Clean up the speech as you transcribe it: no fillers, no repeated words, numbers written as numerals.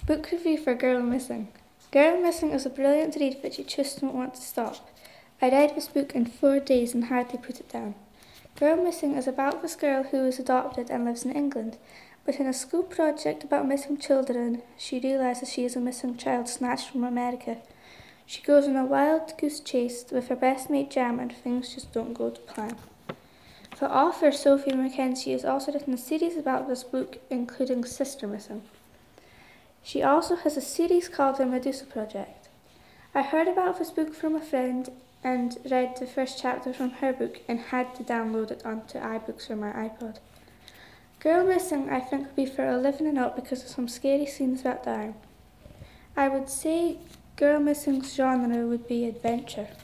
Book review for Girl Missing. Girl Missing is a brilliant read but you just don't want to stop. I read this book in 4 days and hardly put it down. Girl Missing is about this girl who is adopted and lives in England, but in a school project about missing children, she realises she is a missing child snatched from America. She goes on a wild goose chase with her best mate Jam and things just don't go to plan. The author, Sophie Mackenzie, has also written a series about this book, including Sister Missing. She also has a series called The Medusa Project. I heard about this book from a friend and read the first chapter from her book and had to download it onto iBooks for my iPod. Girl Missing, I think, would be for 11 and up because of some scary scenes about dying. I would say Girl Missing's genre would be adventure.